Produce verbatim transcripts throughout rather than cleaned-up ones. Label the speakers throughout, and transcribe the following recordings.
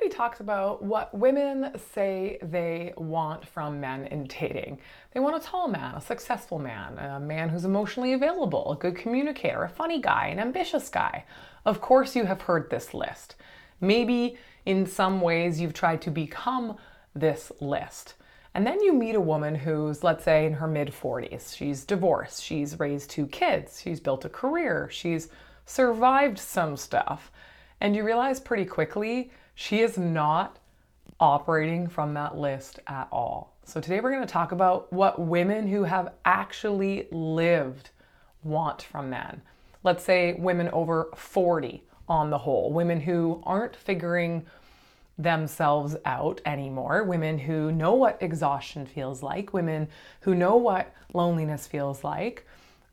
Speaker 1: Everybody talks about what women say they want from men in dating. They want a tall man, a successful man, a man who's emotionally available, a good communicator, a funny guy, an ambitious guy. Of course, you have heard this list. Maybe in some ways you've tried to become this list. And then you meet a woman who's, let's say, in her mid forties. She's divorced, she's raised two kids, she's built a career, she's survived some stuff. And you realize pretty quickly she is not operating from that list at all. So today we're going to talk about what women who have actually lived want from men. Let's say women over forty on the whole, women who aren't figuring themselves out anymore, women who know what exhaustion feels like, women who know what loneliness feels like,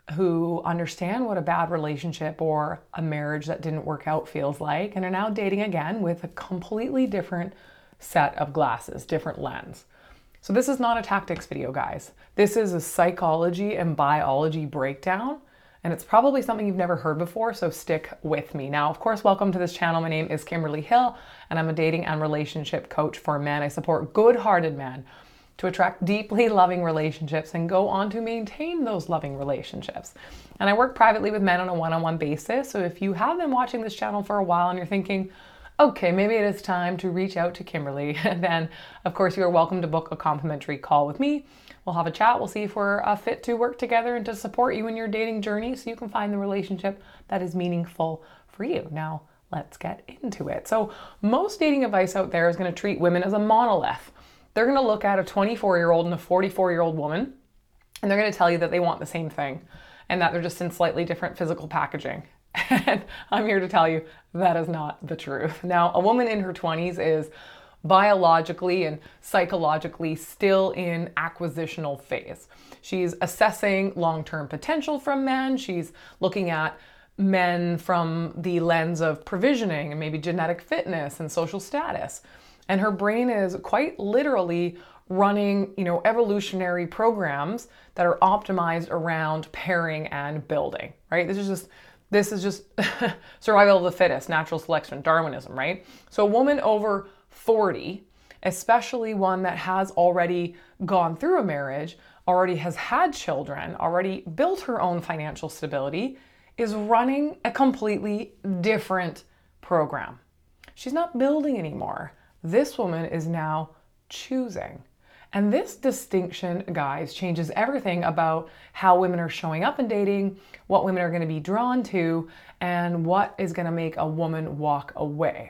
Speaker 1: who understand what a bad relationship or a marriage that didn't work out feels like, and are now dating again with a completely different set of glasses, different lens. So this is not a tactics video, guys. This is a psychology and biology breakdown, and it's probably something you've never heard before, so stick with me. Now, of course, welcome to this channel. My name is Kimberly Hill, and I'm a dating and relationship coach for men. I support good-hearted men to attract deeply loving relationships and go on to maintain those loving relationships. And I work privately with men on a one-on-one basis. So if you have been watching this channel for a while and you're thinking, okay, maybe it is time to reach out to Kimberly, then of course you are welcome to book a complimentary call with me. We'll have a chat. We'll see if we're uh, fit to work together and to support you in your dating journey so you can find the relationship that is meaningful for you. Now, let's get into it. So most dating advice out there is going to treat women as a monolith. They're going to look at a twenty-four-year-old and a forty-four-year-old woman, and they're going to tell you that they want the same thing and that they're just in slightly different physical packaging. And I'm here to tell you that is not the truth. Now, a woman in her twenties is biologically and psychologically still in acquisitional phase. She's assessing long-term potential from men. She's looking at men from the lens of provisioning and maybe genetic fitness and social status. And her brain is quite literally running, you know, evolutionary programs that are optimized around pairing and building, right? This is just, this is just survival of the fittest, natural selection, Darwinism, right? So a woman over forty, especially one that has already gone through a marriage, already has had children, already built her own financial stability, is running a completely different program. She's not building anymore. This woman is now choosing. And this distinction, guys, changes everything about how women are showing up in dating, what women are going to be drawn to, and what is going to make a woman walk away.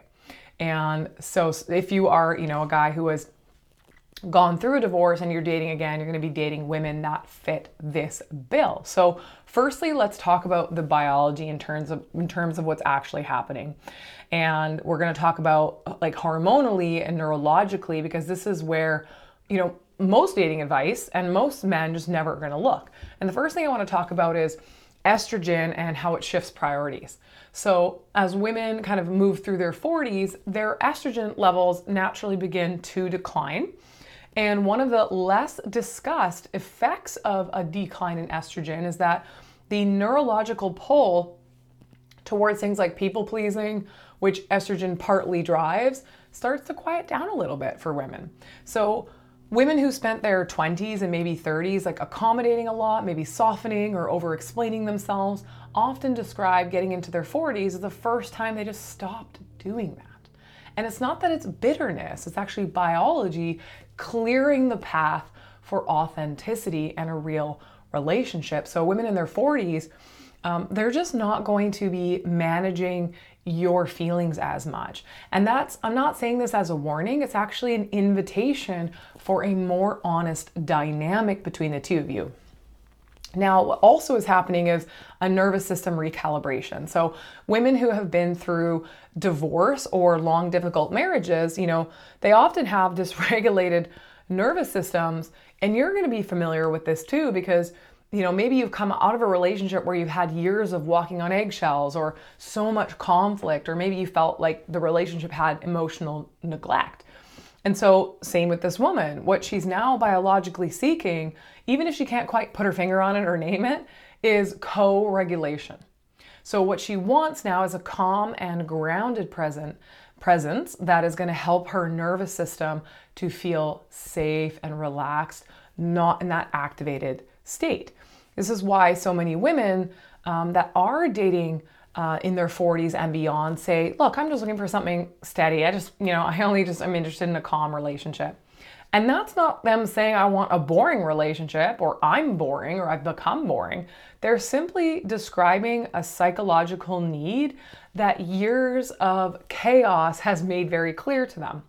Speaker 1: And so if you are, you know, a guy who has gone through a divorce and you're dating again, you're going to be dating women that fit this bill. So firstly, let's talk about the biology in terms of in terms of what's actually happening. And we're going to talk about like hormonally and neurologically, because this is where, you know, most dating advice and most men just never are going to look. And the first thing I want to talk about is estrogen and how it shifts priorities. So as women kind of move through their forties, their estrogen levels naturally begin to decline. And one of the less discussed effects of a decline in estrogen is that the neurological pull towards things like people pleasing, which estrogen partly drives, starts to quiet down a little bit for women. So women who spent their twenties and maybe thirties like accommodating a lot, maybe softening or over explaining themselves, often describe getting into their forties as the first time they just stopped doing that. And it's not that it's bitterness, it's actually biology clearing the path for authenticity and a real relationship. So women in their forties, um, they're just not going to be managing your feelings as much. And that's, I'm not saying this as a warning, it's actually an invitation for a more honest dynamic between the two of you. Now, what also is happening is a nervous system recalibration. So women who have been through divorce or long, difficult marriages, you know, they often have dysregulated nervous systems. And you're going to be familiar with this too, because, you know, maybe you've come out of a relationship where you've had years of walking on eggshells or so much conflict, or maybe you felt like the relationship had emotional neglect. And so same with this woman, what she's now biologically seeking, even if she can't quite put her finger on it or name it, is co-regulation. So what she wants now is a calm and grounded present presence that is going to help her nervous system to feel safe and relaxed, not in that activated state. This is why so many women um, that are dating uh, in their forties and beyond say, look, I'm just looking for something steady. I just, you know, I only just, I'm interested in a calm relationship. And that's not them saying I want a boring relationship or I'm boring or I've become boring. They're simply describing a psychological need that years of chaos has made very clear to them.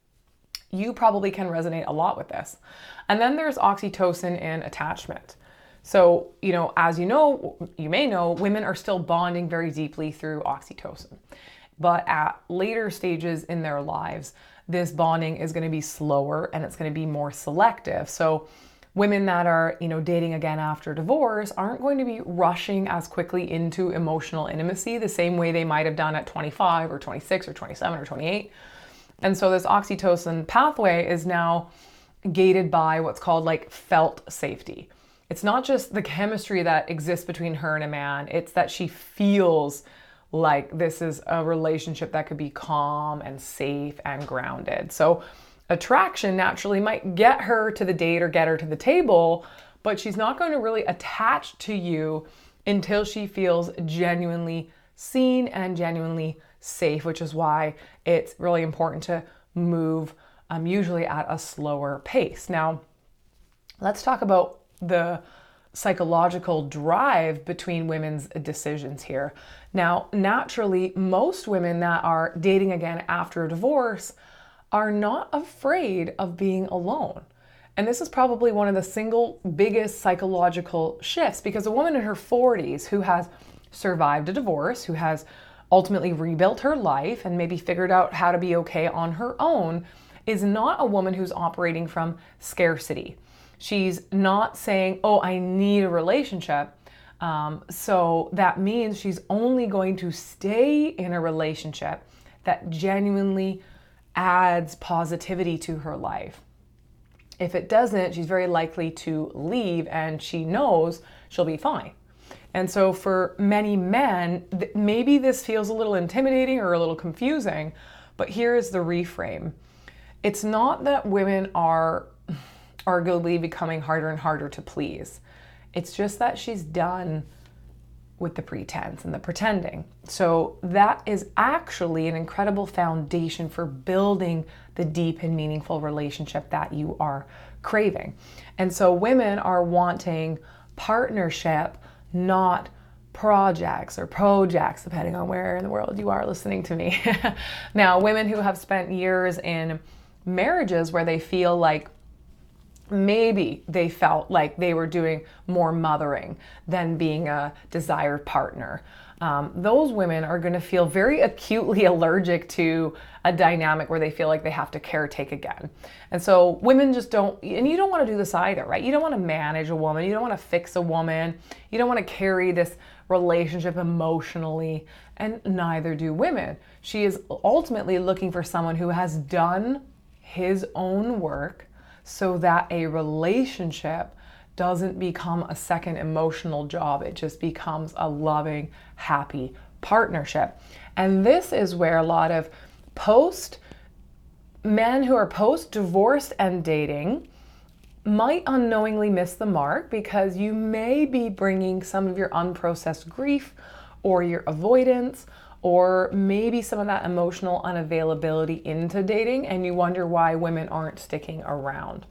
Speaker 1: You probably can resonate a lot with this. And then there's oxytocin in attachment. So, you know, as you know, you may know, women are still bonding very deeply through oxytocin. But at later stages in their lives, this bonding is going to be slower and it's going to be more selective. So women that are, you know, dating again after divorce aren't going to be rushing as quickly into emotional intimacy the same way they might have done at twenty-five or twenty-six or twenty-seven or twenty-eight. And so this oxytocin pathway is now gated by what's called like felt safety. It's not just the chemistry that exists between her and a man, it's that she feels like this is a relationship that could be calm and safe and grounded. So attraction naturally might get her to the date or get her to the table, but she's not going to really attach to you until she feels genuinely seen and genuinely safe, which is why it's really important to move um, usually at a slower pace. Now, let's talk about the psychological drive between women's decisions here. Now, naturally, most women that are dating again after a divorce are not afraid of being alone. And this is probably one of the single biggest psychological shifts, because a woman in her forties who has survived a divorce, who has ultimately rebuilt her life and maybe figured out how to be okay on her own, is not a woman who's operating from scarcity. She's not saying, oh, I need a relationship. Um, so that means she's only going to stay in a relationship that genuinely adds positivity to her life. If it doesn't, she's very likely to leave, and she knows she'll be fine. And so for many men, th- maybe this feels a little intimidating or a little confusing, but here is the reframe. It's not that women are arguably becoming harder and harder to please. It's just that she's done with the pretense and the pretending. So that is actually an incredible foundation for building the deep and meaningful relationship that you are craving. And so women are wanting partnership, not projects or projects, depending on where in the world you are listening to me. Now, women who have spent years in marriages where they feel like maybe they felt like they were doing more mothering than being a desired partner. Um, those women are going to feel very acutely allergic to a dynamic where they feel like they have to caretake again. And so women just don't, and you don't want to do this either, right? You don't want to manage a woman. You don't want to fix a woman. You don't want to carry this relationship emotionally, and neither do women. She is ultimately looking for someone who has done his own work, so that a relationship doesn't become a second emotional job. It just becomes a loving, happy partnership. And this is where a lot of post men who are post-divorced and dating might unknowingly miss the mark, because you may be bringing some of your unprocessed grief or your avoidance, or maybe some of that emotional unavailability into dating, and you wonder why women aren't sticking around.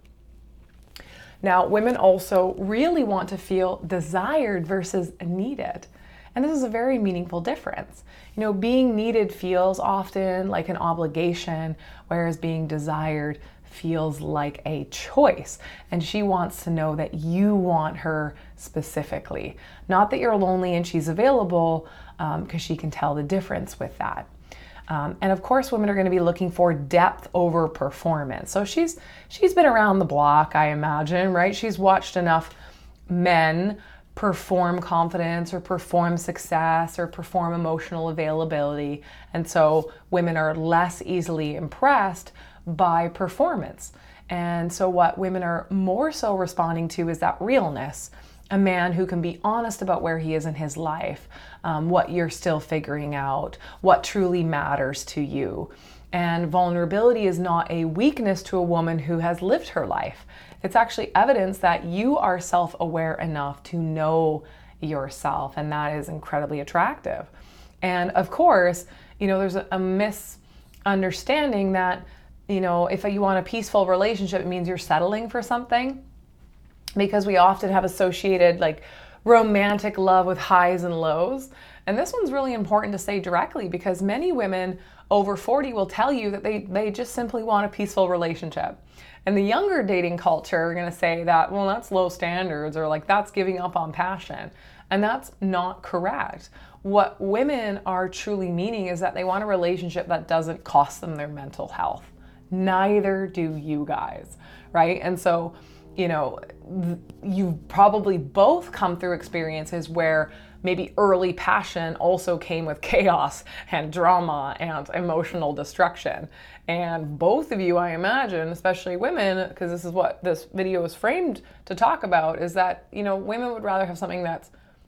Speaker 1: Now, women also really want to feel desired versus needed. And this is a very meaningful difference. You know, being needed feels often like an obligation, whereas being desired feels like a choice. And she wants to know that you want her specifically. Not that you're lonely and she's available, because um, she can tell the difference with that. Um, and of course, women are going to be looking for depth over performance. So she's she's been around the block, I imagine, right? She's watched enough men perform confidence or perform success or perform emotional availability. And so women are less easily impressed by performance. And so what women are more so responding to is that realness. A man who can be honest about where he is in his life, um, what you're still figuring out, what truly matters to you. And vulnerability is not a weakness to a woman who has lived her life. It's actually evidence that you are self-aware enough to know yourself, and that is incredibly attractive. And of course, you know, there's a, a misunderstanding that, you know, if you want a peaceful relationship, it means you're settling for something, because we often have associated like romantic love with highs and lows. And this one's really important to say directly, because many women over forty will tell you that they, they just simply want a peaceful relationship. And the younger dating culture are going to say that, well, that's low standards, or like that's giving up on passion. And that's not correct. What women are truly meaning is that they want a relationship that doesn't cost them their mental health. Neither do you guys, right? And so, you know, you've probably both come through experiences where maybe early passion also came with chaos and drama and emotional destruction. And both of you, I imagine, especially women, because this is what this video is framed to talk about, is that, you know, women would rather have something that's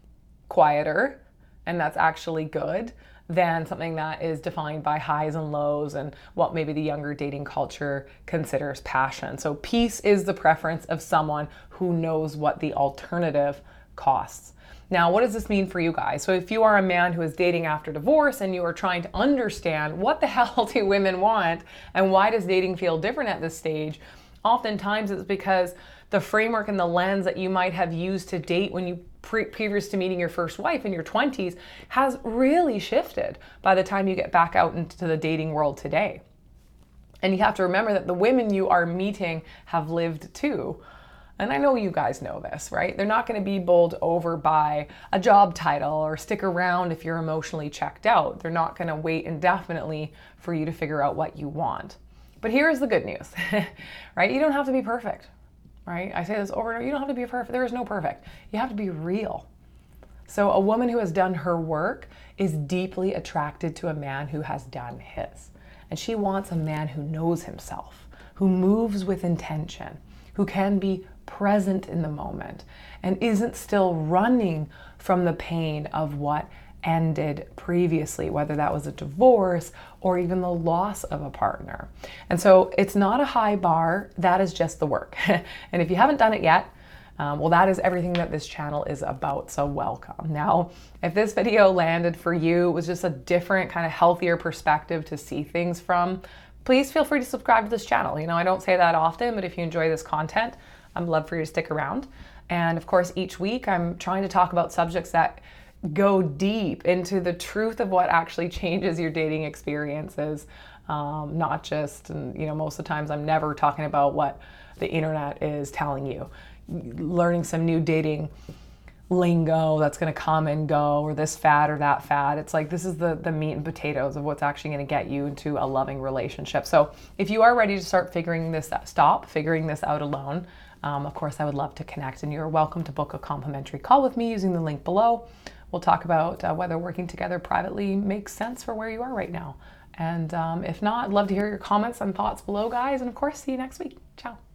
Speaker 1: quieter and that's actually good than something that is defined by highs and lows and what maybe the younger dating culture considers passion. So peace is the preference of someone who knows what the alternative costs. Now, what does this mean for you guys? So if you are a man who is dating after divorce and you are trying to understand what the hell do women want and why does dating feel different at this stage, oftentimes it's because the framework and the lens that you might have used to date when you pre- previous to meeting your first wife in your twenties has really shifted by the time you get back out into the dating world today. And you have to remember that the women you are meeting have lived too. And I know you guys know this, right? They're not going to be bowled over by a job title or stick around if you're emotionally checked out. They're not going to wait indefinitely for you to figure out what you want. But here's the good news, right? You don't have to be perfect, right? I say this over and over. You don't have to be perfect. There is no perfect. You have to be real. So a woman who has done her work is deeply attracted to a man who has done his. And she wants a man who knows himself, who moves with intention, who can be present in the moment and isn't still running from the pain of what ended previously, whether that was a divorce or even the loss of a partner. And so it's not a high bar, that is just the work. And if you haven't done it yet, um, well, that is everything that this channel is about, so welcome. Now, if this video landed for you, it was just a different kind of healthier perspective to see things from, please feel free to subscribe to this channel. You know, I don't say that often, but if you enjoy this content, I'd love for you to stick around. And of course, each week I'm trying to talk about subjects that go deep into the truth of what actually changes your dating experiences. Um, not just, and you know, most of the times I'm never talking about what the internet is telling you. Learning some new dating lingo that's going to come and go, or this fad or that fad. It's like, this is the, the meat and potatoes of what's actually going to get you into a loving relationship. So if you are ready to start figuring this out, stop figuring this out alone, Um, of course, I would love to connect, and you're welcome to book a complimentary call with me using the link below. We'll talk about uh, whether working together privately makes sense for where you are right now. And um, if not, I'd love to hear your comments and thoughts below, guys. And of course, see you next week. Ciao.